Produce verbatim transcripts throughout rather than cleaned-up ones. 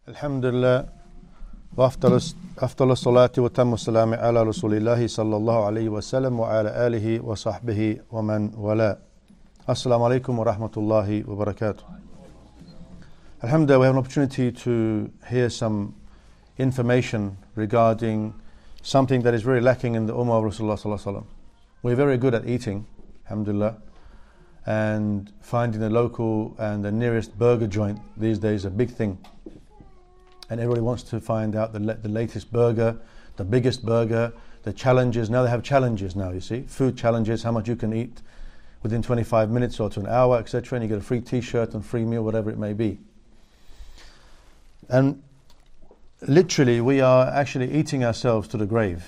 Alhamdulillah, wa afdal salati wa tammu salami ala rasulillahi sallallahu alayhi wa sallam wa ala alihi wa sahbihi wa man wala. Assalamu alaikum wa rahmatullahi wa barakatuh. Alhamdulillah, we have an opportunity to hear some information regarding something that is very lacking in the Ummah of Rasulullah sallallahu alayhi wa sallam. We're very good at eating, alhamdulillah, and finding the local and the nearest burger joint these days is a big thing. And everybody wants to find out the, the latest burger, the biggest burger, the challenges. Now they have challenges now, you see. Food challenges, how much you can eat within twenty-five minutes or to an hour, et cetera. And you get a free t-shirt and free meal, whatever it may be. And literally, we are actually eating ourselves to the grave.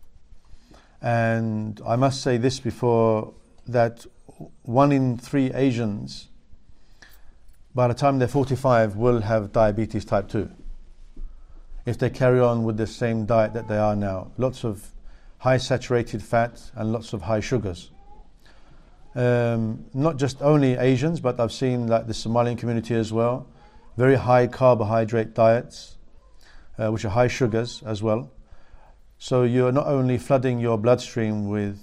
And I must say this before, that one in three Asians, by the time they're forty-five, will have diabetes type two. If they carry on with the same diet that they are now. Lots of high saturated fat and lots of high sugars. Um, not just only Asians, but I've seen like the Somalian community as well. Very high carbohydrate diets, uh, which are high sugars as well. So you're not only flooding your bloodstream with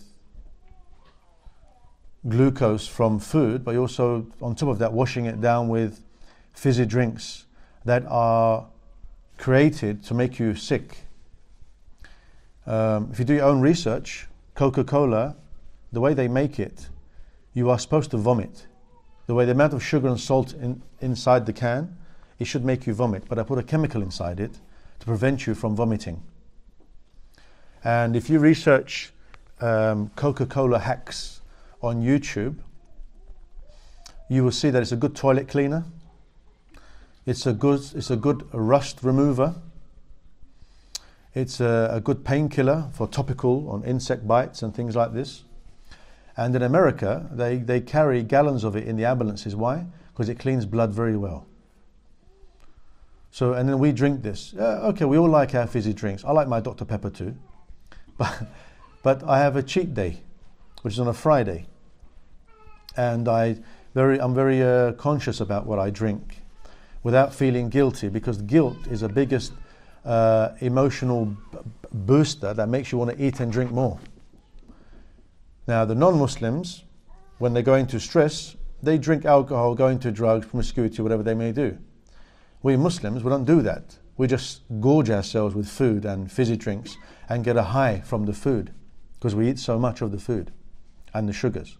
glucose from food, but you're also, on top of that, washing it down with fizzy drinks that are created to make you sick. Um, if you do your own research, Coca-Cola, the way they make it, you are supposed to vomit. The way the amount of sugar and salt in, inside the can, it should make you vomit, but I put a chemical inside it to prevent you from vomiting. And if you research um, Coca-Cola hacks on YouTube, you will see that it's a good toilet cleaner. It's a good, it's a good rust remover. It's a, a good painkiller for topical on insect bites and things like this. And in America, they, they carry gallons of it in the ambulances. Why? Because it cleans blood very well. So, and then we drink this. Uh, okay, we all like our fizzy drinks. I like my Doctor Pepper too. But, but I have a cheat day, which is on a Friday. And I very, I'm very uh, conscious about what I drink, without feeling guilty, because guilt is the biggest uh, emotional b- booster that makes you want to eat and drink more. Now, the non-Muslims, when they're going through stress, they drink alcohol, go into drugs, promiscuity, whatever they may do. We Muslims, we don't do that. We just gorge ourselves with food and fizzy drinks and get a high from the food, because we eat so much of the food and the sugars.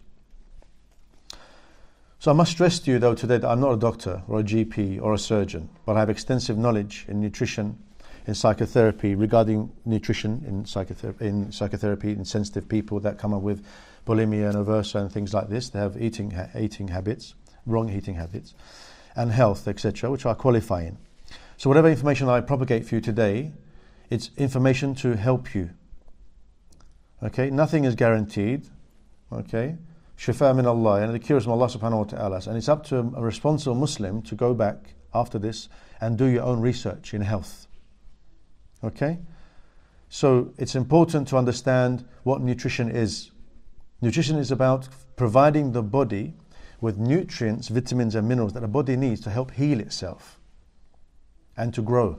So I must stress to you though today that I'm not a doctor or a G P or a surgeon, but I have extensive knowledge in nutrition, in psychotherapy, regarding nutrition in psychotherapy, in psychotherapy in sensitive people that come up with bulimia and aversa and things like this. They have eating ha- eating habits, wrong eating habits, and health, et cetera, which I qualify in. So whatever information I propagate for you today, it's information to help you. Okay, nothing is guaranteed. Okay. Shifa min Allah, and the cure is from Allah subhanahu wa ta'ala. And it's up to a responsible Muslim to go back after this and do your own research in health. Okay? So it's important to understand what nutrition is. Nutrition is about providing the body with nutrients, vitamins and minerals that the body needs to help heal itself and to grow.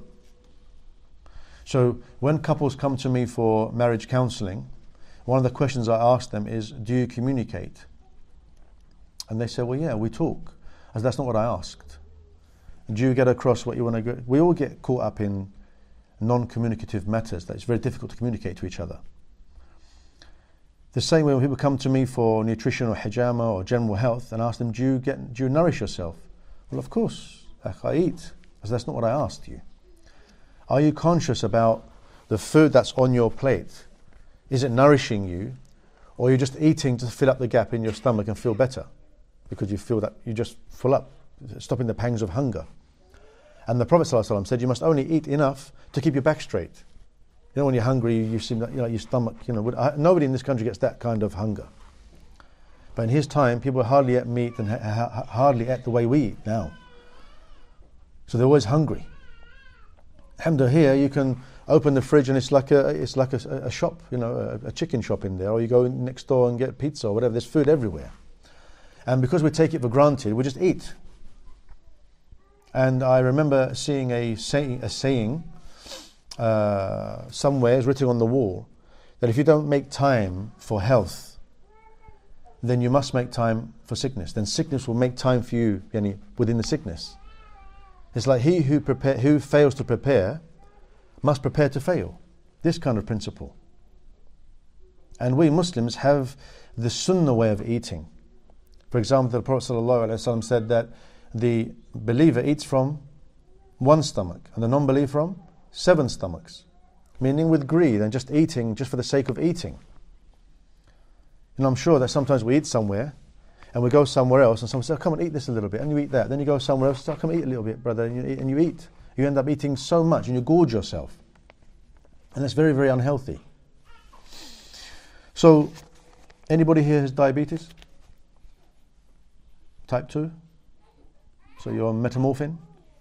So when couples come to me for marriage counseling, one of the questions I ask them is, do you communicate? And they say, well, yeah, we talk. As that's not what I asked. Do you get across what you want to go? We all get caught up in non-communicative matters that it's very difficult to communicate to each other. The same way when people come to me for nutrition or hijama or general health and ask them, do you get, do you nourish yourself? Well, of course, I eat. As that's not what I asked you. Are you conscious about the food that's on your plate? Is it nourishing you, or you're just eating to fill up the gap in your stomach and feel better because you feel that you just full up, stopping the pangs of hunger? And the Prophet ﷺ said you must only eat enough to keep your back straight. You know, when you're hungry, you seem that, you know, your stomach, you know, would, uh, nobody in this country gets that kind of hunger. But in his time, people hardly ate meat and ha- ha- hardly ate the way we eat now. So they're always hungry. Alhamdulillah, here you can open the fridge and it's like a it's like a, a shop, you know, a, a chicken shop in there, or you go next door and get pizza or whatever. There's food everywhere, and because we take it for granted, we just eat. And I remember seeing a, say, a saying uh, somewhere, it's written on the wall, that if you don't make time for health, then you must make time for sickness. Then sickness will make time for you, yani, within the sickness. It's like he who prepare, who fails to prepare must prepare to fail. This kind of principle. And we Muslims have the sunnah way of eating. For example, the Prophet ﷺ said that the believer eats from one stomach and the non-believer from seven stomachs. Meaning with greed and just eating just for the sake of eating. And I'm sure that sometimes we eat somewhere and we go somewhere else and someone says, oh, come and eat this a little bit, and you eat that. Then you go somewhere else, oh, come and eat a little bit, brother, and you eat, and you eat. You end up eating so much and you gorge yourself. And that's very, very unhealthy. So, anybody here has diabetes? Type two? So you're on metamorphin?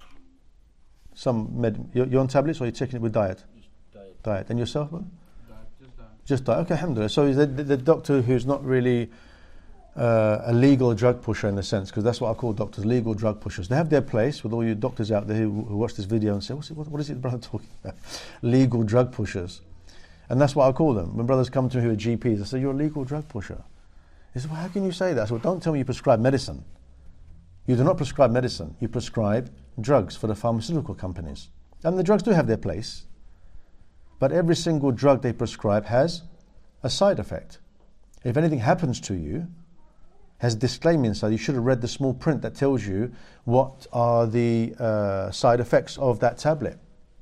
Some med- you're, you're on tablets, or you're taking it with diet? Diet. Diet. And yourself, bro? Diet, just diet. Just diet. Okay, alhamdulillah. So is the, the, the doctor who's not really uh, a legal drug pusher in the sense, because that's what I call doctors, legal drug pushers. They have their place with all you doctors out there who, who watch this video and say, What's it, what, what is it, brother, talking about? Legal drug pushers. And that's what I call them. When brothers come to me who are G Ps, I say, you're a legal drug pusher. He says, well, how can you say that? I said, well, don't tell me you prescribe medicine. You do not prescribe medicine. You prescribe drugs for the pharmaceutical companies. And the drugs do have their place. But every single drug they prescribe has a side effect. If anything happens to you, has a disclaimer inside, you should have read the small print that tells you what are the uh, side effects of that tablet.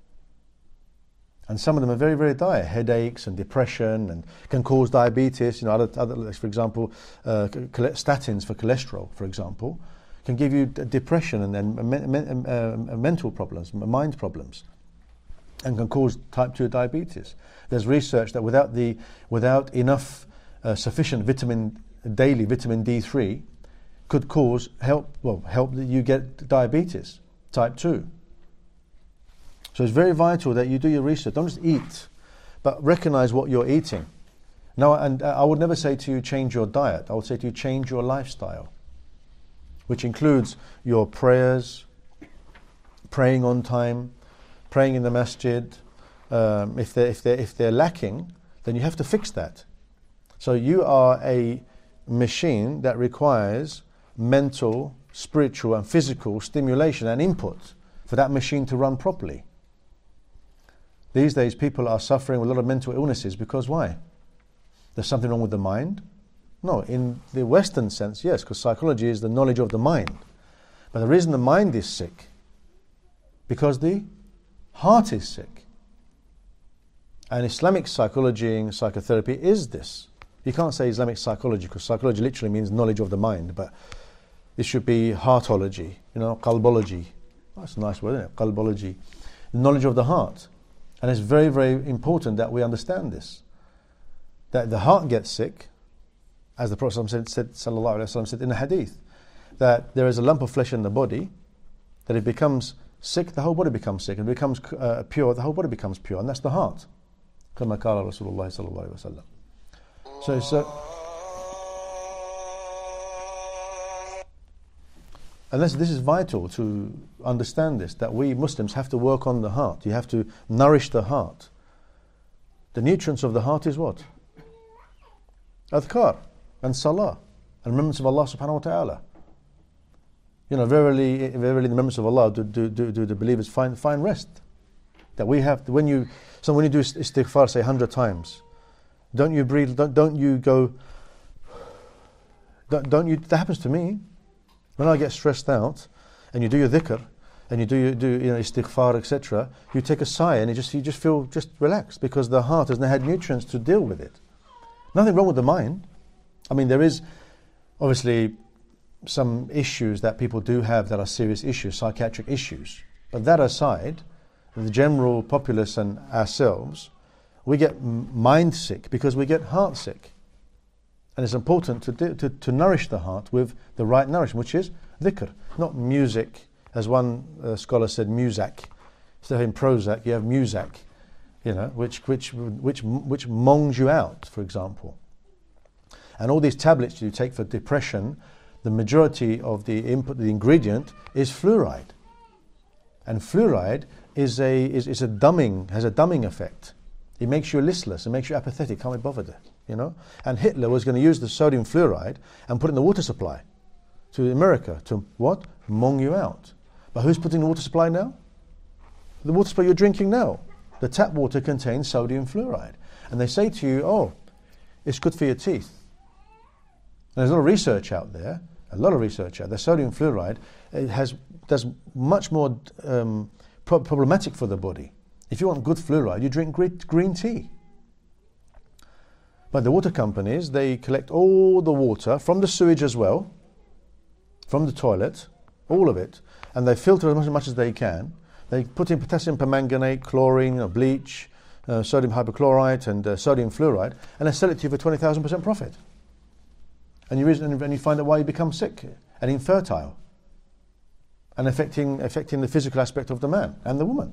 And some of them are very, very dire. Headaches and depression, and can cause diabetes. You know, other, other for example, uh, statins for cholesterol, for example, can give you depression and then me- me- uh, mental problems, mind problems, and can cause type two diabetes. There's research that without the without enough uh, sufficient vitamin daily vitamin D three could cause help well help that you get diabetes type two. So it's very vital that you do your research. Don't just eat, but recognize what you're eating. Now, and I would never say to you change your diet. I would say to you change your lifestyle, which includes your prayers, praying on time, praying in the masjid. Um, if they're, if they're, if they're lacking, then you have to fix that. So you are a machine that requires mental, spiritual and physical stimulation and input for that machine to run properly. These days people are suffering with a lot of mental illnesses because why? There's something wrong with the mind? No, in the Western sense, yes, because psychology is the knowledge of the mind. But the reason the mind is sick, because the heart is sick. And Islamic psychology and psychotherapy is this. You can't say Islamic psychology, because psychology literally means knowledge of the mind, but it should be heartology, you know, qalbology. That's a nice word, isn't it? Qalbology. Knowledge of the heart. And it's very, very important that we understand this. That the heart gets sick, as the Prophet said, said, sallallahu alaihi wasallam said in the hadith, that there is a lump of flesh in the body, that it becomes sick, the whole body becomes sick, and it becomes uh, pure, the whole body becomes pure, and that's the heart. Kama qala Rasulullah sallallahu alaihi wasallam. So, so, and this, this is vital to understand this, that we Muslims have to work on the heart. You have to nourish the heart. The nutrients of the heart is what? Adhkar and salah and remembrance of Allah subhanahu wa ta'ala. You know, verily, verily the remembrance of Allah do, do, do, do the believers find, find rest. That we have, when you, so when you do istighfar, say a hundred times, don't you breathe, don't, don't you go, don't, don't you, that happens to me. When I get stressed out, and you do your dhikr, and you do you do you know istighfar, et cetera, you take a sigh, and you just you just feel just relaxed because the heart has not had nutrients to deal with it. Nothing wrong with the mind. I mean, there is obviously some issues that people do have that are serious issues, psychiatric issues. But that aside, the general populace and ourselves, we get mind sick because we get heart sick. And it's important to, do, to to nourish the heart with the right nourishment, which is dhikr, not music, as one uh, scholar said, muzak. Instead of in Prozac, you have muzak, you know, which which which which mongs you out, for example. And all these tablets you take for depression, the majority of the input, the ingredient, is fluoride. And fluoride is a is, is a dumbing has a dumbing effect. It makes you listless. It makes you apathetic. Can't be bothered. You know. And Hitler was going to use the sodium fluoride and put it in the water supply to America to what? Mong you out. But who's putting the water supply now? The water supply you're drinking now. The tap water contains sodium fluoride. And they say to you, oh, it's good for your teeth. And there's a lot of research out there, a lot of research out there. Sodium fluoride it has does much more um, pro- problematic for the body. If you want good fluoride, you drink green, green tea. But the water companies, they collect all the water from the sewage as well, from the toilet, all of it, and they filter as much, as much as they can. They put in potassium permanganate, chlorine, or bleach, uh, sodium hypochlorite, and uh, sodium fluoride, and they sell it to you for twenty thousand percent profit. And you, and you find out why you become sick and infertile, and affecting, affecting the physical aspect of the man and the woman.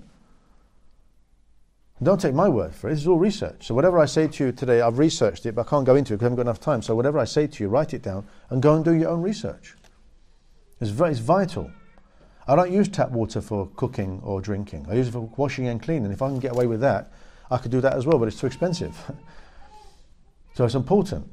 Don't take my word for it. This is all research. So whatever I say to you today, I've researched it, but I can't go into it because I haven't got enough time. So whatever I say to you, write it down and go and do your own research. It's, v- it's vital. I don't use tap water for cooking or drinking. I use it for washing and cleaning. If I can get away with that, I could do that as well, but it's too expensive. So it's important.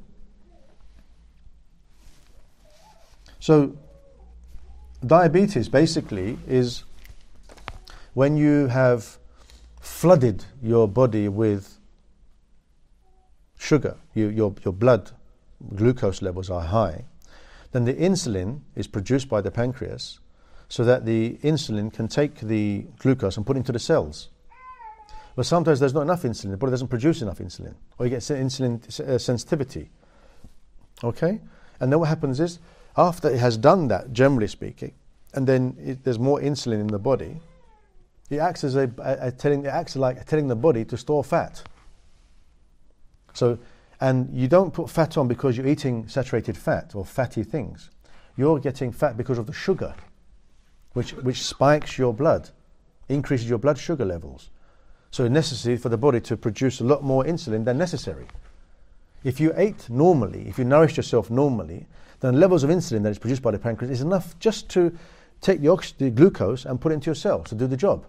So diabetes basically is when you have flooded your body with sugar, you, your, your blood glucose levels are high, then the insulin is produced by the pancreas so that the insulin can take the glucose and put it into the cells. But sometimes there's not enough insulin, the body doesn't produce enough insulin, or you get insulin uh, sensitivity. Okay? And then what happens is, after it has done that, generally speaking, and then it, there's more insulin in the body, it acts as a, a, a telling, it acts like telling the body to store fat. So, and you don't put fat on because you're eating saturated fat or fatty things. You're getting fat because of the sugar, which which spikes your blood, increases your blood sugar levels. So it's necessary for the body to produce a lot more insulin than necessary. If you ate normally, if you nourished yourself normally, then levels of insulin that is produced by the pancreas is enough just to take the, ox- the glucose and put it into your cells to do the job.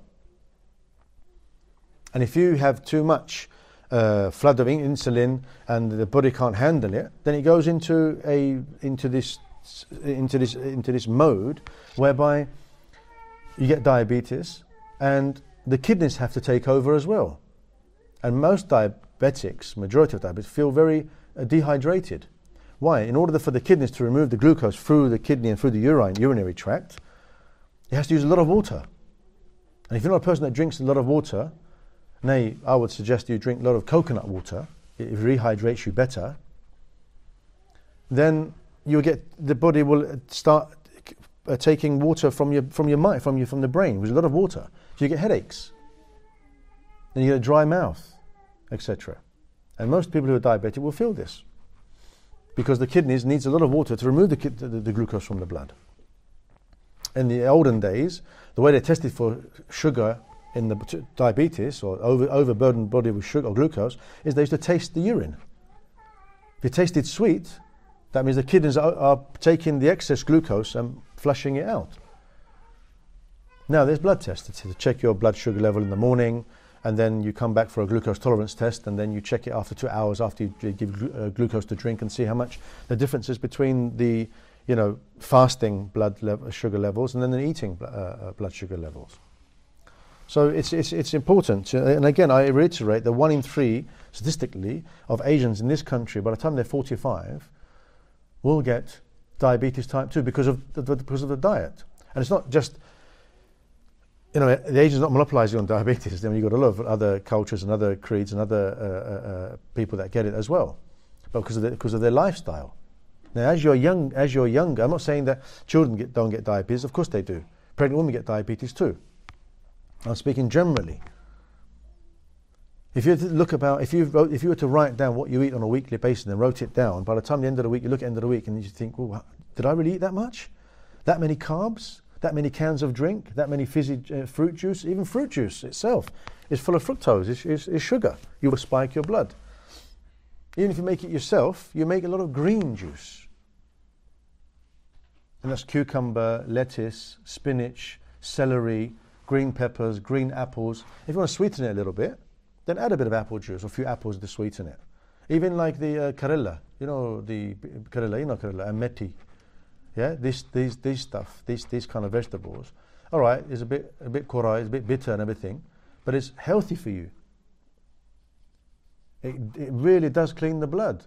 And if you have too much uh, flood of insulin and the body can't handle it, then it goes into a into this into this into this mode whereby you get diabetes and the kidneys have to take over as well. And most diabetics, majority of diabetics, feel very uh, dehydrated. Why? In order for the kidneys to remove the glucose through the kidney and through the urine, urinary tract, it has to use a lot of water. And if you're not a person that drinks a lot of water, nay, I would suggest you drink a lot of coconut water, it rehydrates you better, then you'll get, the body will start uh, taking water from your from your mind, from your from the brain, with a lot of water. So you get headaches, then you get a dry mouth, et cetera. And most people who are diabetic will feel this, because the kidneys needs a lot of water to remove the, the, the glucose from the blood. In the olden days, the way they tested for sugar in the diabetes or over, overburdened body with sugar or glucose is they used to taste the urine. If it tasted sweet, that means the kidneys are, are taking the excess glucose and flushing it out. Now there's blood tests to check your blood sugar level in the morning, and then you come back for a glucose tolerance test, and then you check it after two hours after you give glu- uh, glucose to drink and see how much the difference is between the, you know, fasting blood level, sugar levels and then the eating uh, uh, blood sugar levels. So it's it's it's important. To, and again, I reiterate, the one in three, statistically, of Asians in this country, by the time they're forty-five, will get diabetes type two because of the, because of the diet. And it's not just, you know, the Asians are not monopolizing on diabetes. I mean, you've got a lot of other cultures and other creeds and other uh, uh, people that get it as well, but because of the, because of their lifestyle. Now, as you're young, as you're younger, I'm not saying that children get, don't get diabetes. Of course they do. Pregnant women get diabetes too. I'm speaking generally. If you look about, if you wrote, if you were to write down what you eat on a weekly basis and wrote it down, by the time the end of the week, you look at the end of the week and you think, well, did I really eat that much? That many carbs? That many cans of drink, that many fizzy uh, fruit juice, even fruit juice itself is full of fructose, is, is, is sugar. You will spike your blood. Even if you make it yourself, you make a lot of green juice. And that's cucumber, lettuce, spinach, celery, green peppers, green apples. If you want to sweeten it a little bit, then add a bit of apple juice or a few apples to sweeten it. Even like the uh, karilla, you know, the karilla, you know karilla, and meti. Yeah, this, these, these stuff, these, these kind of vegetables. All right, it's a bit, a bit kora, it's a bit bitter and everything, but it's healthy for you. It, it really does clean the blood.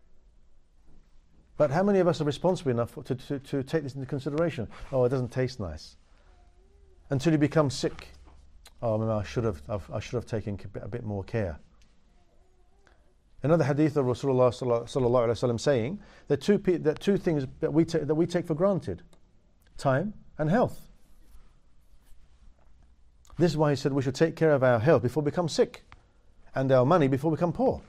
But how many of us are responsible enough to, to, to take this into consideration? Oh, it doesn't taste nice. Until you become sick. Oh, man, I should have, I've, I should have taken a bit more care. Another hadith of Rasulullah sallallahu alaihi wasallam saying that two, that two things that we, ta- that we take for granted: time and health. This is why he said we should take care of our health before we become sick, and our money before we become poor.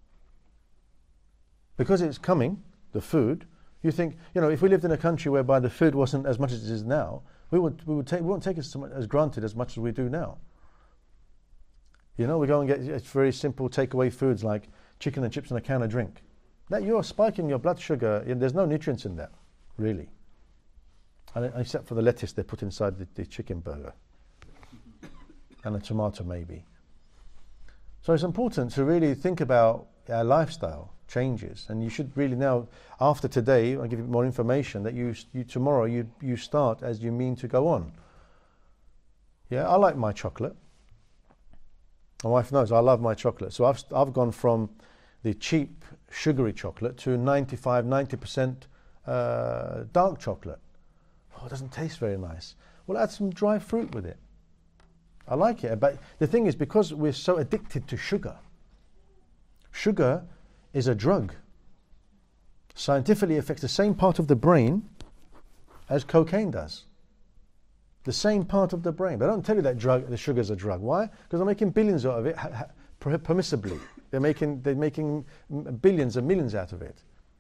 Because it's coming, the food, you think, you know, if we lived in a country whereby the food wasn't as much as it is now, we would we would take we won't take it as, as granted as much as we do now. You know, we go and get it's very simple takeaway foods like chicken and chips and a can of drink. That you're spiking your blood sugar. There's no nutrients in that, really. And except for the lettuce they put inside the, the chicken burger. And a tomato maybe. So it's important to really think about our lifestyle changes, and you should really now, after today, I'll give you more information, that you, you tomorrow you, you start as you mean to go on. Yeah, I like my chocolate. My wife knows I love my chocolate. So I've, I've gone from the cheap sugary chocolate to ninety-five, ninety percent uh, dark chocolate. Oh, it doesn't taste very nice. Well, add some dry fruit with it. I like it, but the thing is, because we're so addicted to sugar, sugar is a drug. Scientifically, it affects the same part of the brain as cocaine does. The same part of the brain. They don't tell you that drug, the sugar is a drug. Why? Because they're making billions out of it ha- ha- permissibly. They're making they're making billions and millions out of it.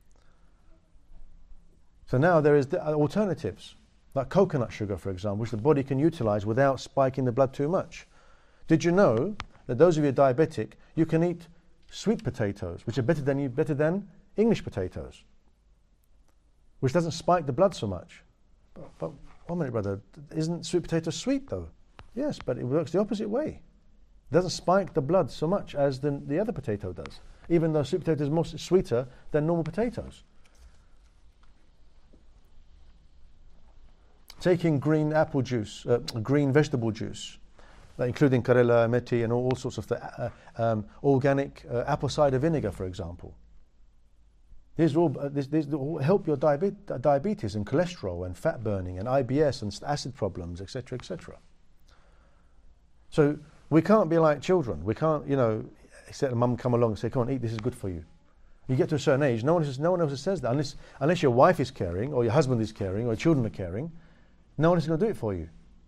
So now there is the alternatives, like coconut sugar, for example, which the body can utilize without spiking the blood too much. Did you know that those of you diabetic, you can eat sweet potatoes, which are better than you, better than English potatoes, which doesn't spike the blood so much? But, but one minute, brother, isn't sweet potato sweet though? Yes, but it works the opposite way. It doesn't spike the blood so much as the, the other potato does, even though sweet potato is more sweeter than normal potatoes. Taking green apple juice, uh, green vegetable juice, uh, including karela, meti, and all, all sorts of the, uh, um, organic uh, apple cider vinegar, for example. These all, uh, these, these all help your diabe- diabetes and cholesterol and fat burning and I B S and acid problems, et cetera, et cetera. So we can't be like children. We can't, you know, except a mum come along and say, "Come on, eat. This is good for you." You get to a certain age, no one else, no one else says that, unless unless your wife is caring, or your husband is caring, or your children are caring. No one is going to do it for you.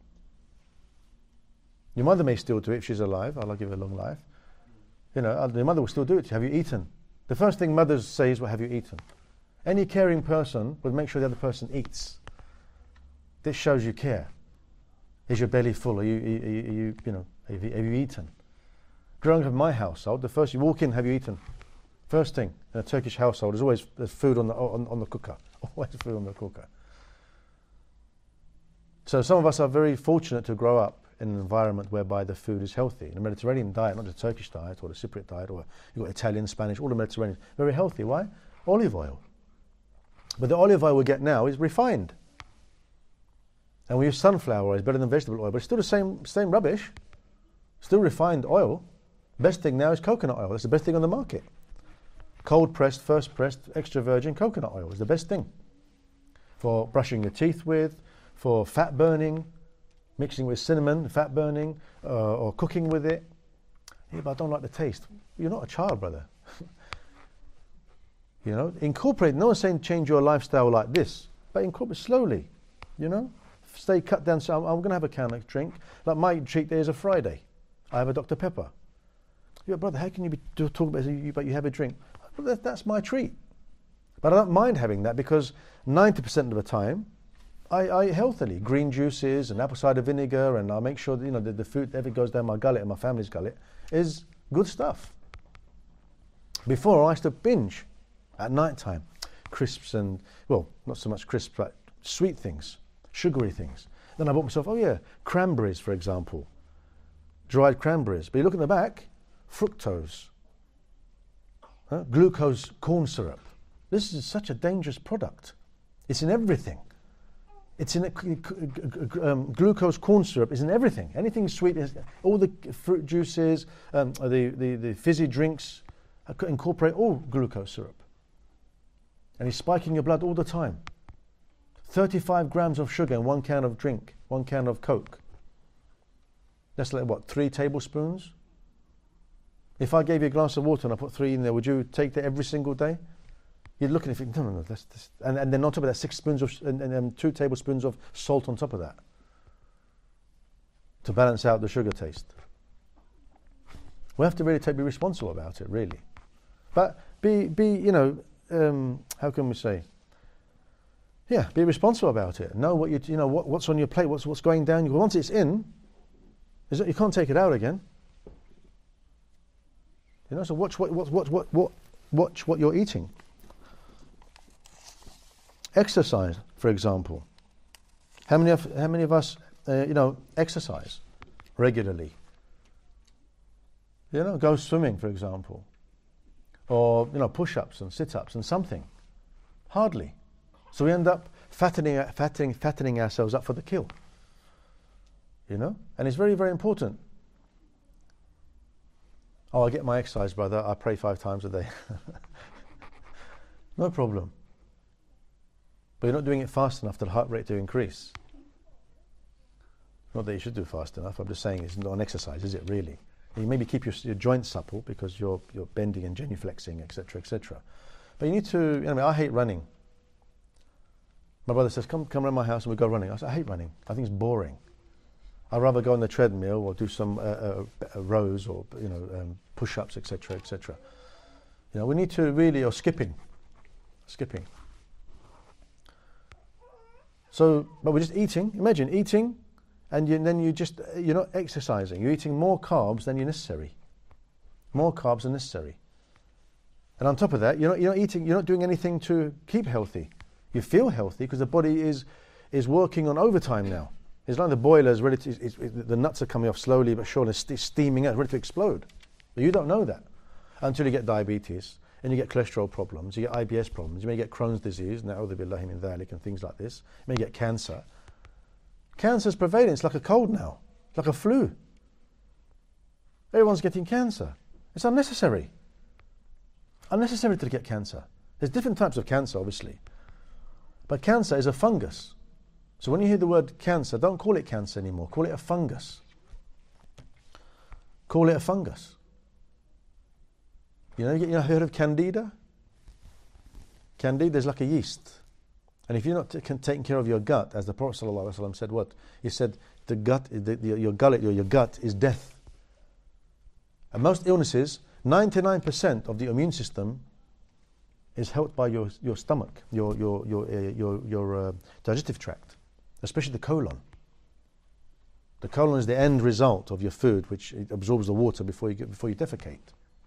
Your mother may still do it if she's alive. Allah give her a long life. You know, your mother will still do it. Have you eaten? The first thing mothers say is, "Well, have you eaten?" Any caring person would make sure the other person eats. This shows you care. Is your belly full? Are you, are you, are you, you know, have you, have you eaten? Growing up in my household, the first you walk in, have you eaten? First thing in a Turkish household, there's always there's food on the on, on the cooker. Always food on the cooker. So some of us are very fortunate to grow up in an environment whereby the food is healthy. The Mediterranean diet, not the Turkish diet or the Cypriot diet, or you've got Italian, Spanish, all the Mediterranean, very healthy. Why? Olive oil. But the olive oil we get now is refined. And we use sunflower oil, it's better than vegetable oil, but it's still the same, same rubbish. Still refined oil. Best thing now is coconut oil. That's the best thing on the market. Cold pressed, first pressed, extra virgin coconut oil is the best thing. For brushing your teeth with, for fat burning, mixing with cinnamon, fat burning, uh, or cooking with it. Yeah, but I don't like the taste. You're not a child, brother. You know, incorporate, no one's saying change your lifestyle like this, but incorporate slowly, you know. Stay cut down, so I'm, I'm going to have a can of drink. Like my treat day is a Friday. I have a Doctor Pepper. Yeah, brother, how can you be talking about it, but you have a drink? Well, that, that's my treat. But I don't mind having that because ninety percent of the time, I, I eat healthily. Green juices and apple cider vinegar, and I'll make sure that, you know, the, the food that goes down my gullet and my family's gullet is good stuff. Before, I used to binge at night time. Crisps and, well, not so much crisps, but sweet things, sugary things. Then I bought myself, oh yeah, cranberries, for example. Dried cranberries. But you look at the back, fructose, huh? Glucose corn syrup. This is such a dangerous product. It's in everything. It's in a, um, glucose corn syrup is in everything. Anything sweet, is, all the fruit juices, um, the, the, the fizzy drinks incorporate all glucose syrup. And it's spiking your blood all the time. thirty-five grams of sugar in one can of drink, one can of Coke. That's like what, three tablespoons? If I gave you a glass of water and I put three in there, would you take that every single day? You'd look at it and think, no, no, no, that's, that's and, and then on top of that, six spoons of, and, and, and two tablespoons of salt on top of that to balance out the sugar taste. We have to really take, be responsible about it, really. But be, be you know, um, how can we say? Yeah, be responsible about it. Know what you, you know, what, what's on your plate, what's what's going down. Once it's in, is it, you can't take it out again. You know, so watch what, what, what, what, what, watch what you're eating. Exercise, for example. How many of how many of us, uh, you know, exercise regularly? You know, go swimming, for example, or you know, push-ups and sit-ups and something. Hardly. So we end up fattening, fattening, fattening ourselves up for the kill. You know, and it's very, very important. Oh, I get my exercise, brother. I pray five times a day. No problem. But you're not doing it fast enough for the heart rate to increase. Not that you should do fast enough. I'm just saying it's not an exercise, is it really? You maybe keep your, your joints supple because you're you're bending and genuflexing, et cetera, et cetera. But you need to. You know, I mean, I hate running. My brother says, "Come, come around my house and we go running." I said, "I hate running. I think it's boring. I'd rather go on the treadmill or do some uh, uh, uh, rows or you know um, push-ups, et cetera, et cetera" You know, we need to really or skipping, skipping. So, but we're just eating. Imagine eating, and, you, and then you just you're not exercising. You're eating more carbs than you're necessary. More carbs than necessary. And on top of that, you're not you're not eating. You're not doing anything to keep healthy. You feel healthy because the body is is working on overtime now. It's like the boiler's ready to. It's, it's, the nuts are coming off slowly but surely, it's steaming out, ready to explode. But you don't know that until you get diabetes. And you get cholesterol problems, you get I B S problems, you may get Crohn's disease, na'udhu billahi min dhalik, and things like this. You may get cancer. Cancer's prevalent, it's like a cold now, it's like a flu. Everyone's getting cancer. It's unnecessary. Unnecessary to get cancer. There's different types of cancer, obviously. But cancer is a fungus. So when you hear the word cancer, don't call it cancer anymore, call it a fungus. Call it a fungus. You know, you know, heard of candida? Candida is like a yeast. And if you're not t- taking care of your gut, as the Prophet ﷺ said, what? He said, the gut, the, the, your gullet, your, your gut is death. And most illnesses, ninety-nine percent of the immune system is helped by your, your stomach, your, your, your, uh, your, your uh, digestive tract, especially the colon. The colon is the end result of your food, which it absorbs the water before you, get, before you defecate.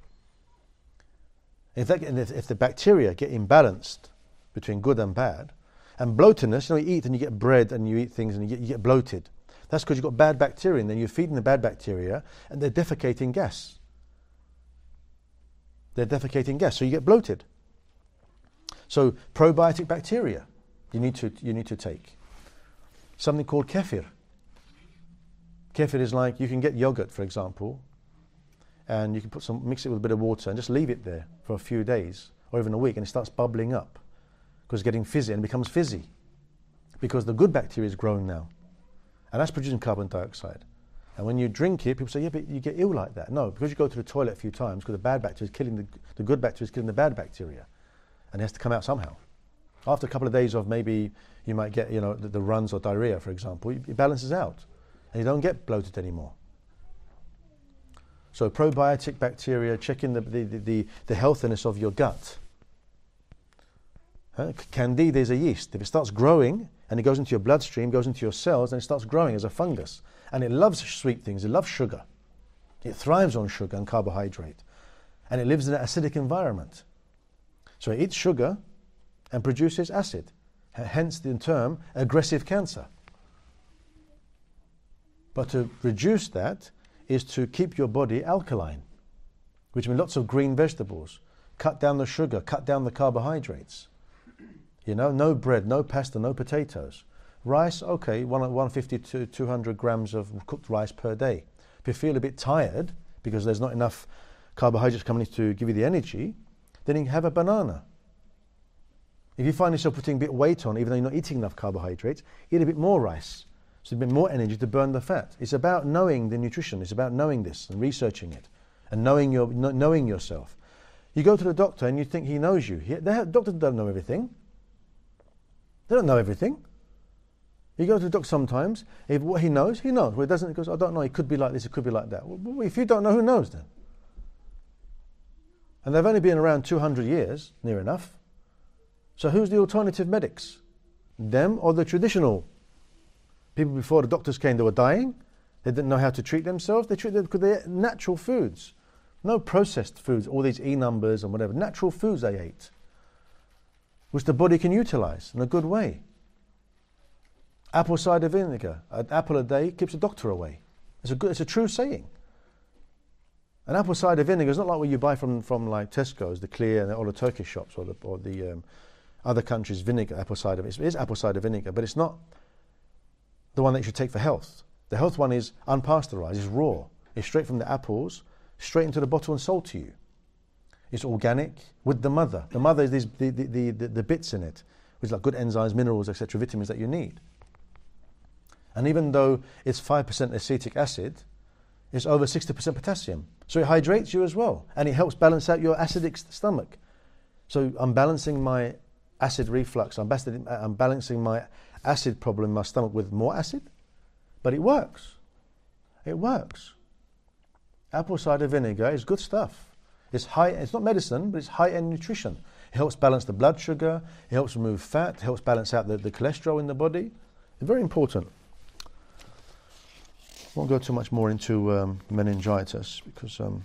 If, that, if, if the bacteria get imbalanced between good and bad, and bloatedness, you know, you eat and you get bread and you eat things and you get, you get bloated. That's because you've got bad bacteria, and then you're feeding the bad bacteria and they're defecating gas. They're defecating gas, so you get bloated. So probiotic bacteria you need to you need to take. Something called kefir. Kefir is like, you can get yogurt, for example, and you can put some, mix it with a bit of water and just leave it there for a few days or even a week, and it starts bubbling up because it's getting fizzy and becomes fizzy because the good bacteria is growing now, and that's producing carbon dioxide. And when you drink it, people say, yeah, but you get ill like that. No, because you go to the toilet a few times because the bad bacteria is killing the, the good bacteria is killing the bad bacteria, and it has to come out somehow. After a couple of days of maybe you might get, you know, the, the runs or diarrhea, for example, it balances out and you don't get bloated anymore. So probiotic bacteria, checking the, the, the, the healthiness of your gut. Huh? Candida is a yeast. If it starts growing and it goes into your bloodstream, goes into your cells, then it starts growing as a fungus. And it loves sweet things, it loves sugar. It thrives on sugar and carbohydrate. And it lives in an acidic environment. So it eats sugar and produces acid. Hence the term aggressive cancer. But to reduce that is to keep your body alkaline, which means lots of green vegetables. Cut down the sugar, cut down the carbohydrates. You know, no bread, no pasta, no potatoes. Rice, okay, one one fifty to two hundred grams of cooked rice per day. If you feel a bit tired because there's not enough carbohydrates coming in to give you the energy, then you can have a banana. If you find yourself putting a bit of weight on, even though you're not eating enough carbohydrates, eat a bit more rice. So a bit more energy to burn the fat. It's about knowing the nutrition. It's about knowing this and researching it and knowing your knowing yourself. You go to the doctor and you think he knows you. He, the doctor doesn't know everything. They don't know everything. You go to the doctor sometimes. If what he knows, he knows. Well, it doesn't. He goes, I don't know. It could be like this. It could be like that. Well, if you don't know, who knows then? And they've only been around two hundred years, near enough. So who's the alternative medics? Them or the traditional people before the doctors came? They were dying. They didn't know how to treat themselves. They treated because they ate natural foods, no processed foods. All these E numbers and whatever. Natural foods they ate, which the body can utilize in a good way. Apple cider vinegar, an apple a day keeps a doctor away. It's a good. It's a true saying. An apple cider vinegar is not like what you buy from, from like Tesco's, the clear and all the Turkish shops or the or the um, other countries' vinegar, apple cider. It is apple cider vinegar, but it's not the one that you should take for health. The health one is unpasteurized, it's raw. It's straight from the apples, straight into the bottle and sold to you. It's organic with the mother. The mother is these, the, the, the, the, the bits in it, which are like good enzymes, minerals, et cetera, vitamins that you need. And even though it's five percent acetic acid, it's over sixty percent potassium. So it hydrates you as well. And it helps balance out your acidic stomach. So I'm balancing my acid reflux. I'm, bas- I'm balancing my acid problem in my stomach with more acid. But it works. It works. Apple cider vinegar is good stuff. It's high. It's not medicine, but it's high-end nutrition. It helps balance the blood sugar. It helps remove fat. It helps balance out the, the cholesterol in the body. It's very important. I won't go too much more into um, meningitis because um,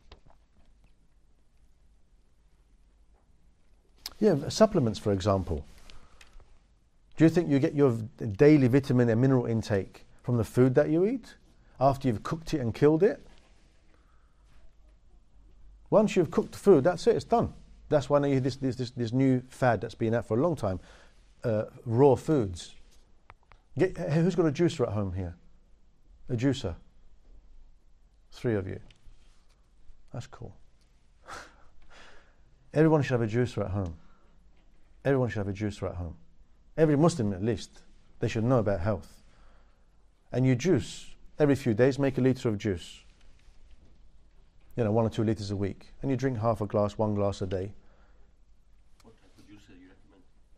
yeah, supplements, for example. Do you think you get your daily vitamin and mineral intake from the food that you eat after you've cooked it and killed it? Once you've cooked the food, that's it, it's done. That's why you this, this, this, this new fad that's been out for a long time, uh, raw foods. Get, who's got a juicer at home here? A juicer? Three of you. That's cool. Everyone should have a juicer at home. Everyone should have a juicer at home. Every Muslim at least. They should know about health. And you juice. Every few days, make a litre of juice. You know, one or two litres a week. And you drink half a glass, one glass a day. What type of juicer do you recommend?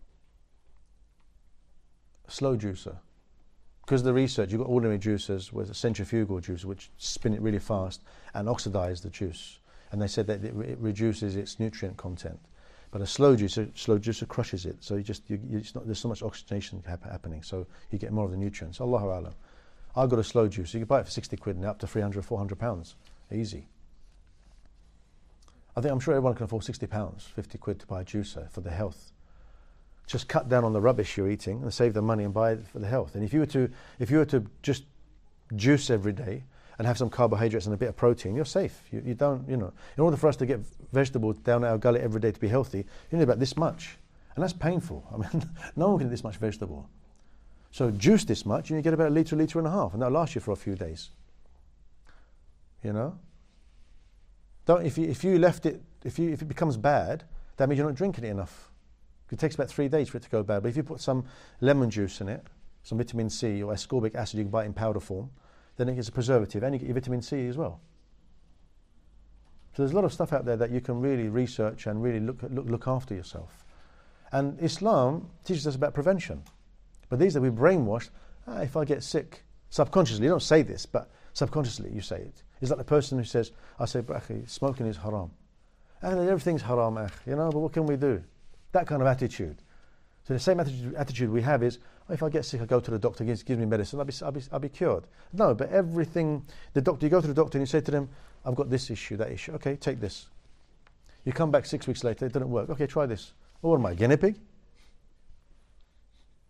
A slow juicer. Because of the research, you've got ordinary juicers with a centrifugal juicer, which spin it really fast and oxidize the juice. And they said that it, re- it reduces its nutrient content. But a slow juicer, slow juicer crushes it. So you just, you, you, it's not, there's so much oxidation hap- happening. So you get more of the nutrients. Allahu Alam. I've got a slow juicer. You can buy it for sixty quid and up to three hundred, four hundred pounds. Easy. I think I'm sure everyone can afford sixty pounds, fifty quid to buy a juicer for the health. Just cut down on the rubbish you're eating and save the money and buy it for the health. And if you were to, if you were to just juice every day and have some carbohydrates and a bit of protein, you're safe. You, you don't, you know. In order for us to get vegetables down our gullet every day to be healthy, you need about this much, and that's painful. I mean, no one can eat this much vegetable. So juice this much, and you get about a litre, a litre and a half, and that'll last you for a few days. You know. Don't if you if you left it if you if it becomes bad, that means you're not drinking it enough. It takes about three days for it to go bad. But if you put some lemon juice in it, some vitamin C or ascorbic acid, you can buy it in powder form, then it gets a preservative and you get your vitamin C as well. So there's a lot of stuff out there that you can really research and really look look, look after yourself. And Islam teaches us about prevention. But these that we brainwashed, ah, if I get sick, subconsciously, you don't say this, but subconsciously you say it. It's like the person who says, I say, Akhi, smoking is haram. And everything's haram, akh, you know, but what can we do? That kind of attitude. So the same attitude, attitude we have is, oh, if I get sick, I go to the doctor, gives, gives me medicine, I'll be, I'll, be, I'll be cured. No, but everything, the doctor, you go to the doctor and you say to them, I've got this issue, that issue. Okay, take this. You come back six weeks later, it didn't work. Okay, try this. Oh, what am I, a guinea pig?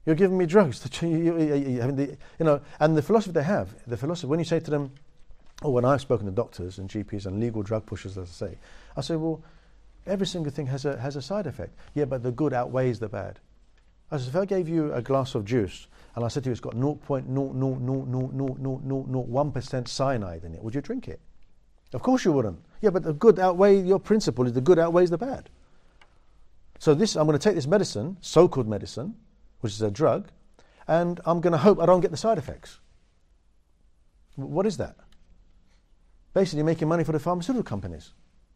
You're giving me drugs. To ch- you, you, you, you, the, you know, and the philosophy they have, the philosophy, when you say to them, or when I've spoken to doctors and G Ps and legal drug pushers, as I say, I say, well, every single thing has a has a side effect. Yeah, but the good outweighs the bad. I said, if I gave you a glass of juice and I said to you it's got zero point zero zero zero zero zero zero zero zero one percent cyanide in it, would you drink it? Of course you wouldn't. Yeah, but the good outweigh, your principle is the good outweighs the bad. So this, I'm going to take this medicine, so-called medicine, which is a drug, and I'm going to hope I don't get the side effects. W- what is that? Basically making money for the pharmaceutical companies.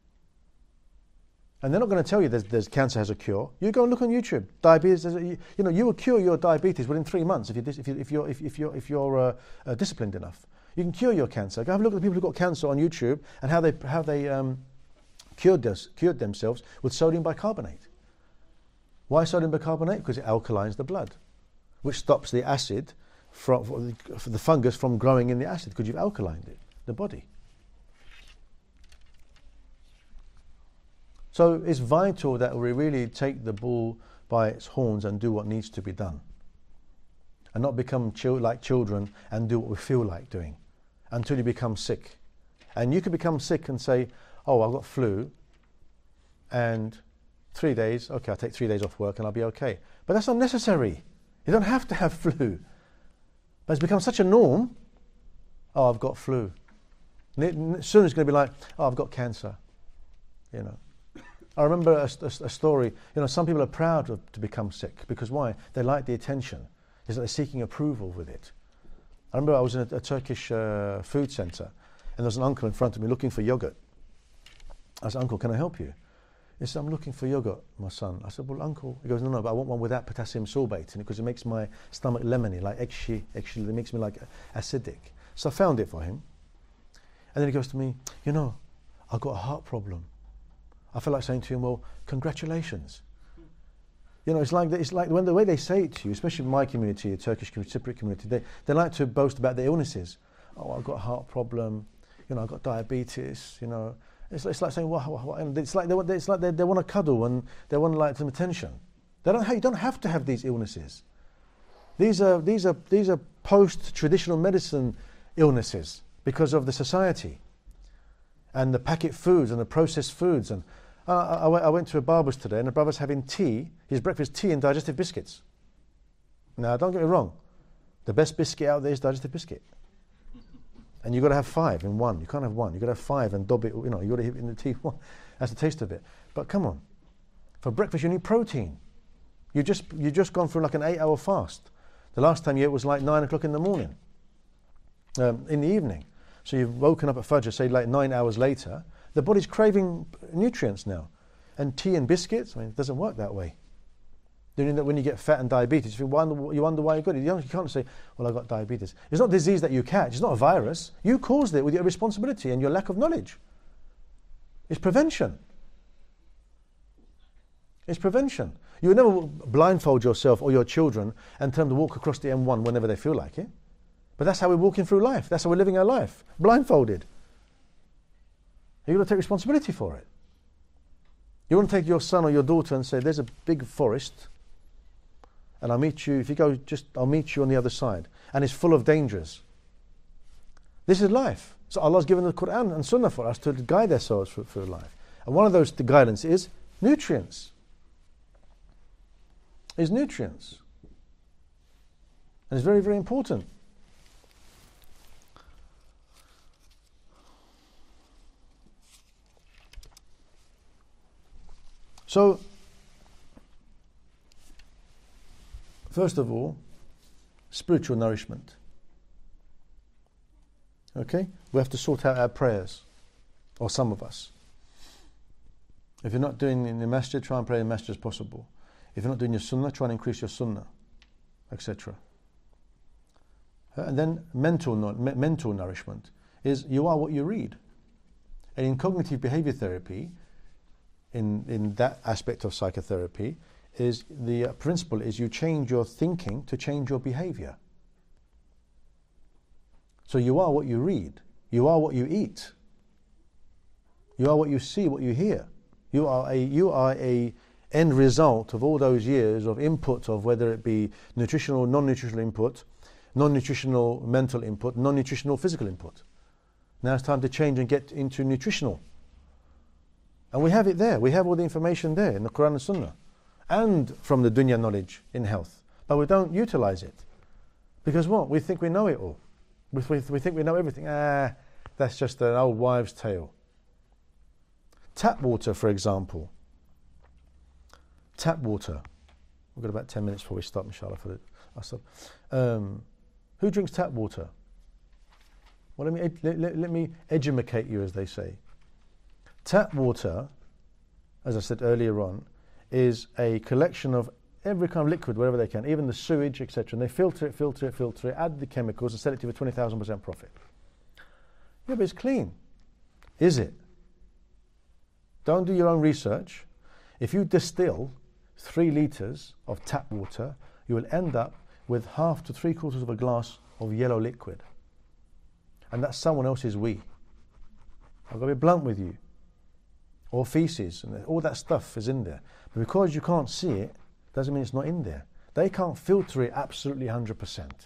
And they're not going to tell you there's, there's cancer has a cure. You go and look on YouTube. Diabetes, a, you, you know, you will cure your diabetes within three months if you if you if you're if, if you're if you're uh, uh, disciplined enough. You can cure your cancer. Go have a look at the people who got cancer on YouTube and how they how they um, cured this, cured themselves with sodium bicarbonate. Why sodium bicarbonate? Because it alkalines the blood, which stops the acid from for the fungus from growing in the acid because you've alkalined it, the body. So it's vital that we really take the bull by its horns and do what needs to be done. And not become chil- like children and do what we feel like doing until you become sick. And you could become sick and say, oh, I've got flu and three days, okay, I'll take three days off work and I'll be okay. But that's not necessary. You don't have to have flu. But it's become such a norm. Oh, I've got flu. Soon it's going to be like, oh, I've got cancer. You know. I remember a, a, a story, you know, some people are proud of, to become sick because why? They like the attention. It's like they're seeking approval with it. I remember I was in a, a Turkish uh, food centre and there was an uncle in front of me looking for yogurt. I said, uncle, can I help you? He said, I'm looking for yogurt, my son. I said, well, uncle. He goes, no, no, but I want one without potassium sorbate in it because it makes my stomach lemony, like ekşi, actually, it makes me like acidic. So I found it for him. And then he goes to me, you know, I've got a heart problem. I feel like saying to him, well, congratulations. You know, it's like it's like when the way they say it to you, especially in my community, the Turkish community, Cypriot community, they, they like to boast about their illnesses. Oh, I've got a heart problem. You know, I've got diabetes. You know, it's, it's like saying, well, well, and it's like they want, it's like they, they want to cuddle and they want like some attention. They don't. You don't have to have these illnesses. These are these are these are post-traditional medicine illnesses because of the society and the packet foods and the processed foods. And uh, I, I went to a barber's today and the brother's having tea, his breakfast tea and digestive biscuits. Now, don't get me wrong, the best biscuit out there is digestive biscuit. And you've got to have five in one. You can't have one. You've got to have five and dob it, you know, you've got to hit it in the tea. That's the taste of it. But come on, for breakfast you need protein. You just, you've just gone through like an eight hour fast. The last time you ate was like nine o'clock in the morning, um, in the evening. So you've woken up at Fajr, say like nine hours later, the body's craving nutrients now. And tea and biscuits, I mean, it doesn't work that way. You know, when you get fat and diabetes, you wonder, you wonder why you got it. You can't say, well, I've got diabetes. It's not a disease that you catch. It's not a virus. You caused it with your irresponsibility and your lack of knowledge. It's prevention. It's prevention. You would never blindfold yourself or your children and tell them to walk across the M one whenever they feel like it. But that's how we're walking through life. That's how we're living our life, blindfolded. You've got to take responsibility for it. You want to take your son or your daughter and say, there's a big forest, and I'll meet you, if you go, just, I'll meet you on the other side. And it's full of dangers. This is life. So Allah's given the Quran and Sunnah for us to guide ourselves through, through life. And one of those guidance is nutrients. Is nutrients. And it's very, very important. So, first of all, spiritual nourishment. Okay? We have to sort out our prayers, or some of us. If you're not doing in the masjid, try and pray in the masjid as possible. If you're not doing your sunnah, try and increase your sunnah, et cetera. And then mental, mental nourishment is you are what you read. And in cognitive behavior therapy, in, in that aspect of psychotherapy, is the uh, principle is you change your thinking to change your behavior. So you are what you read. You are what you eat. You are what you see, what you hear. You are a you are a end result of all those years of input, of whether it be nutritional, non-nutritional input, non-nutritional mental input, non-nutritional physical input. Now it's time to change and get into nutritional. And we have it there. We have all the information there in the Quran and Sunnah. And from the dunya knowledge in health. But we don't utilize it. Because what? We think we know it all. We, we, we think we know everything. Ah, that's just an old wives' tale. Tap water, for example. Tap water. We've got about ten minutes before we stop, inshallah. For the, I'll stop. Um, who drinks tap water? Well, let me, ed, let, let, let me educate you, as they say. Tap water, as I said earlier on, is a collection of every kind of liquid, wherever they can, even the sewage, et cetera. And they filter it, filter it, filter it, add the chemicals and sell it to you for twenty thousand percent profit. Yeah, but it's clean. Is it? Don't do your own research. If you distill three litres of tap water, you will end up with half to three quarters of a glass of yellow liquid. And that's someone else's wee. I've got to be blunt with you. Or feces, and all that stuff is in there. But because you can't see it, doesn't mean it's not in there. They can't filter it absolutely one hundred percent.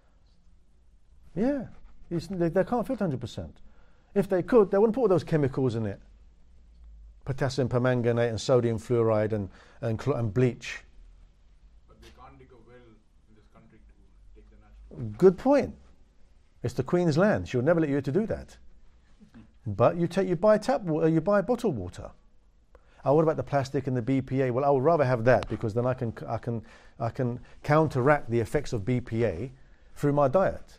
Yeah, it's, they, they can't filter one hundred percent. If they could, they wouldn't put all those chemicals in it. Potassium permanganate and sodium fluoride and, and, cl- and bleach. But they can't dig a well in this country to take the natural. Good point. It's the Queen's land. She'll never let you to do that. But you take, you buy tap water, you buy bottled water. Oh, what about the plastic and the B P A? Well, I would rather have that because then I can, I can, I can counteract the effects of B P A through my diet.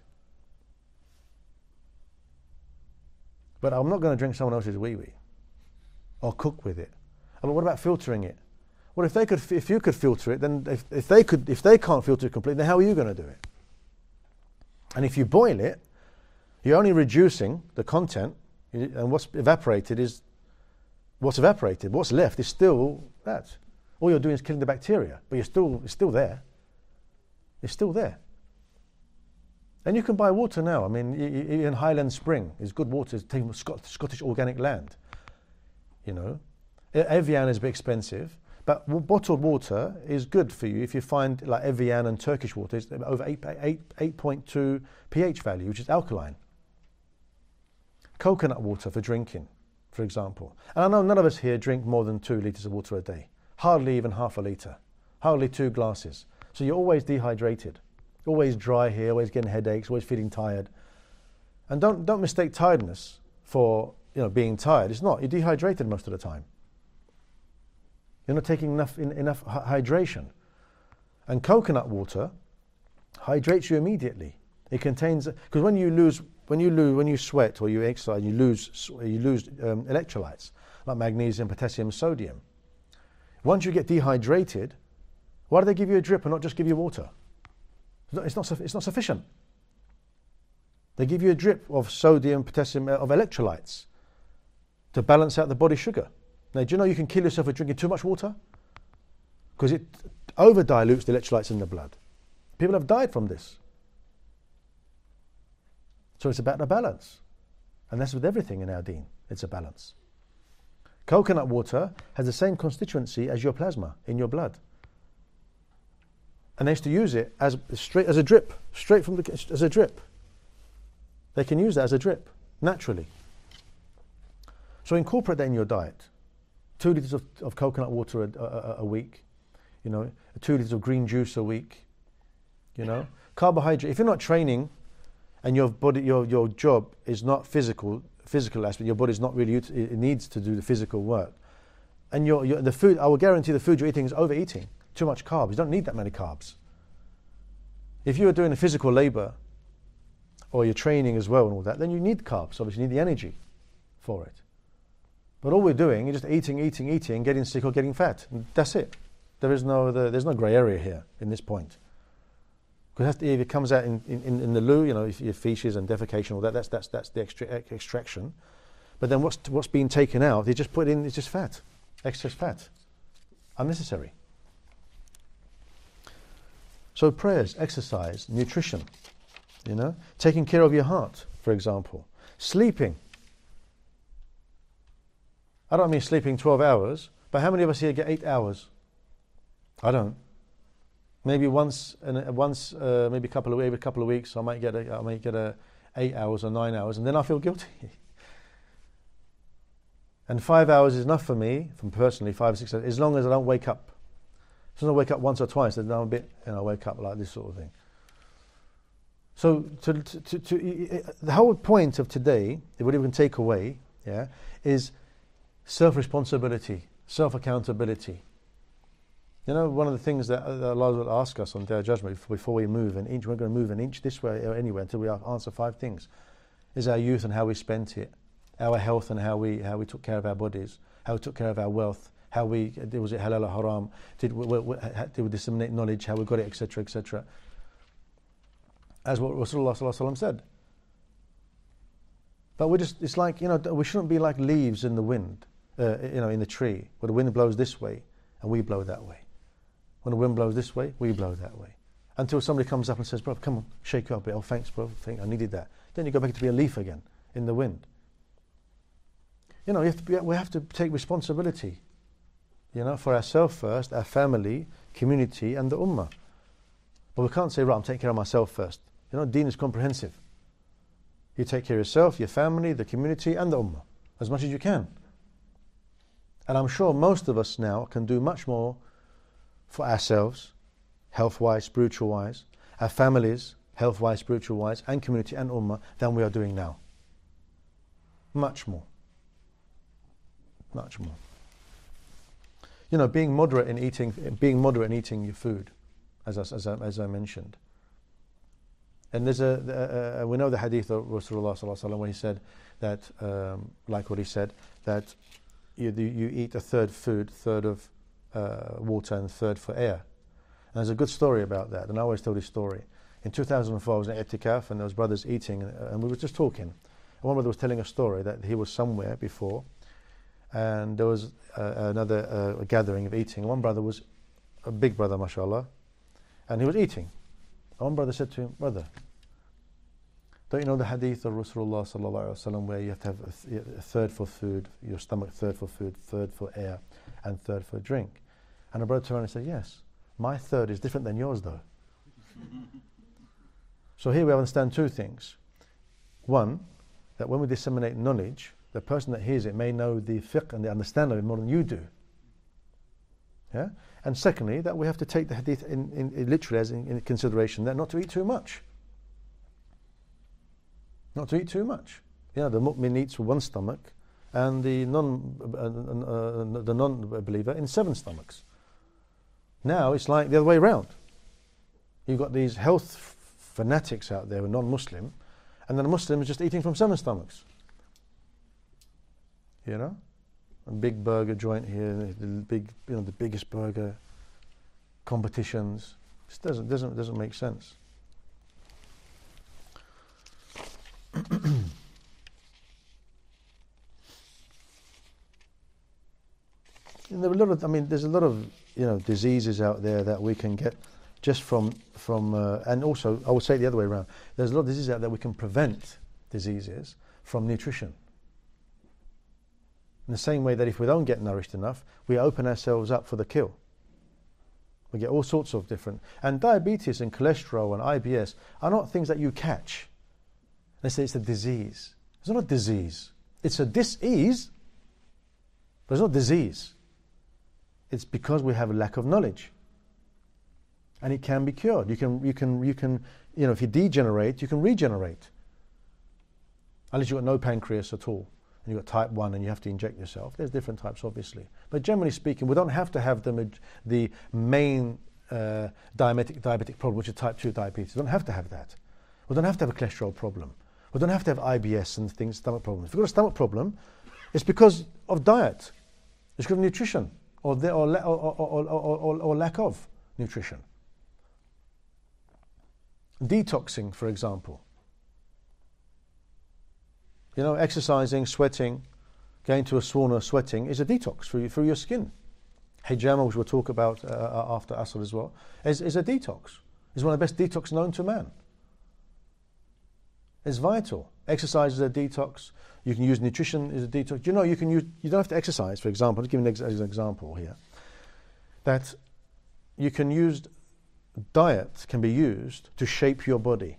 But I'm not going to drink someone else's wee wee or cook with it. I mean, what about filtering it? Well, if they could, if you could filter it, then if, if they could, if they can't filter it completely, then how are you going to do it? And if you boil it, you're only reducing the content. And what's evaporated is what's evaporated. What's left is still that. All you're doing is killing the bacteria, but you're still it's still there. It's still there. And you can buy water now. I mean, in Highland Spring is good water. It's taken from Scot- Scottish organic land. You know, Evian is a bit expensive, but w- bottled water is good for you if you find like Evian and Turkish water is over eight, eight, eight point two pH value, which is alkaline. Coconut water for drinking, for example. And I know none of us here drink more than two litres of water a day. Hardly even half a litre. Hardly two glasses. So you're always dehydrated. Always dry here, always getting headaches, always feeling tired. And don't don't mistake tiredness for, you know, being tired. It's not. You're dehydrated most of the time. You're not taking enough in, enough h- hydration. And coconut water hydrates you immediately. It contains, because when you lose When you lose, when you sweat or you exercise, you lose you lose um, electrolytes like magnesium, potassium, sodium. Once you get dehydrated, why do they give you a drip and not just give you water? It's not, it's not, it's not sufficient. They give you a drip of sodium, potassium, of electrolytes to balance out the body sugar. Now, do you know you can kill yourself for drinking too much water? Because it over dilutes the electrolytes in the blood. People have died from this. So it's about a balance. And that's with everything in our deen. It's a balance. Coconut water has the same constituency as your plasma in your blood. And they used to use it as straight as a drip, straight from the as a drip. They can use that as a drip, naturally. So incorporate that in your diet. Two litres of, of coconut water a, a, a week, you know, two litres of green juice a week, you know. Carbohydrate, if you're not training and your body, your, your job is not physical, physical aspect, your body's not really, it needs to do the physical work. And your, your, the food, I will guarantee the food you're eating is overeating. Too much carbs. You don't need that many carbs. If you are doing a physical labor or you're training as well and all that, then you need carbs. Obviously, you need the energy for it. But all we're doing is just eating, eating, eating, getting sick or getting fat. And that's it. There is no other, there's no grey area here in this point. Because if it comes out in, in, in the loo, you know, if your feces and defecation, all that, that's that's that's the extra, extraction. But then what's what's being taken out? They just put in, it's just fat, excess fat, unnecessary. So prayers, exercise, nutrition, you know, taking care of your heart, for example, sleeping. I don't mean sleeping twelve hours, but how many of us here get eight hours I don't. Maybe once, and once, uh, maybe a couple of every couple of weeks, I might get a, I might get a eight hours or nine hours, and then I feel guilty. And five hours is enough for me, from personally five or six hours, as long as I don't wake up. As long as I wake up once or twice, then I'm a bit, you know, I wake up like this sort of thing. So, to, to, to, to the whole point of today, if we can take away, yeah, is self-responsibility, self-accountability. You know, one of the things that Allah will ask us on Day of Judgment before we move an inch, we're going to move an inch this way or anywhere until we answer five things, is our youth and how we spent it, our health and how we how we took care of our bodies, how we took care of our wealth, how we, was it halal or haram, did we, we, did we disseminate knowledge, how we got it, et cetera, et cetera. As what Rasulullah Sallallahu Alaihi Wasallam said. But we just, it's like, you know, we shouldn't be like leaves in the wind, uh, you know, in the tree, where the wind blows this way and we blow that way. When the wind blows this way, we blow that way. Until somebody comes up and says, bro, come on, shake you up a bit. Oh, thanks, bro. Thank, I needed that. Then you go back to be a leaf again in the wind. You know, you have to be, we have to take responsibility, you know, for ourselves first, our family, community, and the ummah. But we can't say, right, I'm taking care of myself first. You know, deen is comprehensive. You take care of yourself, your family, the community, and the ummah, as much as you can. And I'm sure most of us now can do much more for ourselves, health-wise, spiritual-wise, our families, health-wise, spiritual-wise, and community and ummah, than we are doing now. Much more. Much more. You know, being moderate in eating, being moderate in eating your food, as I, as I, as I mentioned. And there's a, uh, we know the hadith of Rasulullah Sallallahu Alaihi Wasallam when he said that, um, like what he said, that you, you eat a third food, third of uh, water, and third for air. And there's a good story about that, and I always tell this story. In two thousand four, I was in I'tikaf, and there was brothers eating, and we were just talking. And one brother was telling a story that he was somewhere before, and there was uh, another uh, gathering of eating. One brother was a big brother, mashallah, and he was eating. And one brother said to him, brother, don't you know the hadith of Rasulullah Sallallahu Alaihi Wasallam where you have to have a, th- a third for food, your stomach third for food, third for air, and third for drink? And the brother turned around and said, yes, my third is different than yours though. So here we understand two things. One, that when we disseminate knowledge, the person that hears it may know the fiqh and the understanding of it more than you do. Yeah? And secondly, that we have to take the hadith in, in, in literally as in, in consideration, that not to eat too much. Not to eat too much. You know, the mu'min eats with one stomach, and the non uh, uh, the non-believer in seven stomachs. Now it's like the other way around. You've got these health f- fanatics out there who are non-Muslim, and then the Muslim is just eating from seven stomachs. You know, a big burger joint here, the big, you know, the biggest burger competitions. This doesn't doesn't doesn't make sense. And there are a lot of, I mean, there's a lot of, you know, diseases out there that we can get just from from, uh, and also I would say the other way around. There's a lot of diseases out there we can prevent diseases from nutrition. In the same way that if we don't get nourished enough, we open ourselves up for the kill. We get all sorts of different, and diabetes and cholesterol and I B S are not things that you catch. They say it's a disease. It's not a disease. It's a dis-ease, but it's not disease. It's because we have a lack of knowledge. And it can be cured. You can, you can, you can, you know, if you degenerate, you can regenerate. Unless you've got no pancreas at all, and you've got type one and you have to inject yourself. There's different types, obviously. But generally speaking, we don't have to have the, the main uh, diabetic, diabetic problem, which is type two diabetes. We don't have to have that. We don't have to have a cholesterol problem. We don't have to have I B S and things, stomach problems. If you've got a stomach problem, it's because of diet. It's because of nutrition or, the, or, or, or, or, or, or lack of nutrition. Detoxing, for example. You know, exercising, sweating, going to a sauna, sweating is a detox for, you, for your skin. Hijama, which we'll talk about uh, after Asr as well, is, is a detox. It's one of the best detox known to man. It's vital. Exercise is a detox. You can use nutrition as a detox. You know, you can use. You don't have to exercise. For example, I'll give you an, ex- an example here. That you can use, diet can be used to shape your body.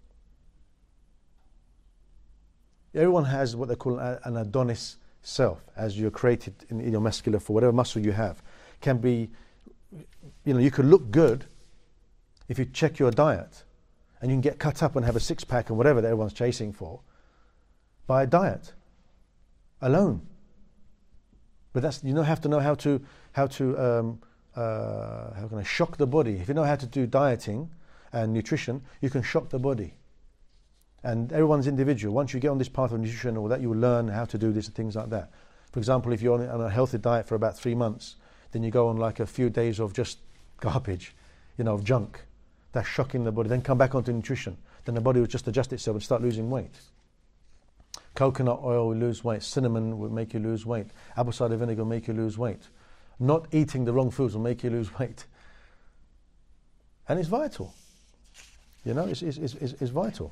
Everyone has what they call an Adonis self, as you're created in, in your muscular, for whatever muscle you have. Can be, you know, you could look good if you check your diet, and you can get cut up and have a six pack and whatever that everyone's chasing for by a diet alone. But that's, you don't have to know how to how to um, uh, how can I shock the body. If you know how to do dieting and nutrition, you can shock the body. And everyone's individual. Once you get on this path of nutrition or that, you will learn how to do this and things like that. For example, if you're on, on a healthy diet for about three months, then you go on like a few days of just garbage, you know, of junk. That's shocking the body. Then come back onto nutrition. Then the body will just adjust itself and start losing weight. Coconut oil will lose weight. Cinnamon will make you lose weight. Apple cider vinegar will make you lose weight. Not eating the wrong foods will make you lose weight. And it's vital. You know, it's, it's, it's, it's vital.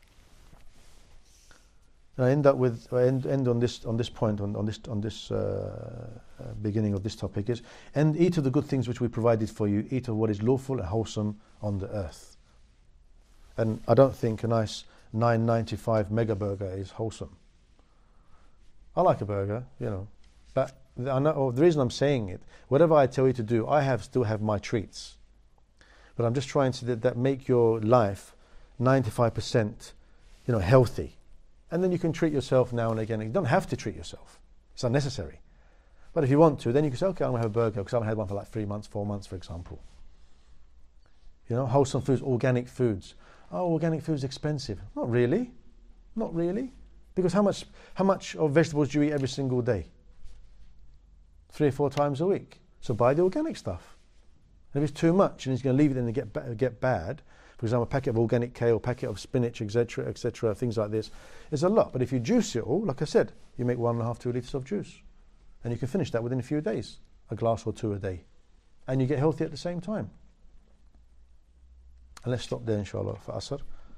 And I end up with I end, end on this on this point on, on this on this uh, uh, beginning of this topic is, and eat of the good things which we provided for you. Eat of what is lawful and wholesome on the earth. And I don't think a nice nine ninety-five mega burger is wholesome. I like a burger, you know, but the, I know, oh, the reason I'm saying it, whatever I tell you to do, I have still have my treats. But I'm just trying to that, that make your life ninety-five percent, you know, healthy. And then you can treat yourself now and again. You don't have to treat yourself. It's unnecessary. But if you want to, then you can say, okay, I'm going to have a burger because I haven't had one for like three months, four months, for example. You know, wholesome foods, organic foods. Oh, organic food is expensive. Not really. Not really. Because how much how much of vegetables do you eat every single day? Three or four times a week. So buy the organic stuff. And if it's too much and it's going to leave it and get ba- get bad, for example, a packet of organic kale, packet of spinach, et cetera, et cetera, things like this, is a lot. But if you juice it all, like I said, you make one and a half, two litres of juice. And you can finish that within a few days, a glass or two a day. And you get healthy at the same time. And let's stop there, inshallah, for Asr.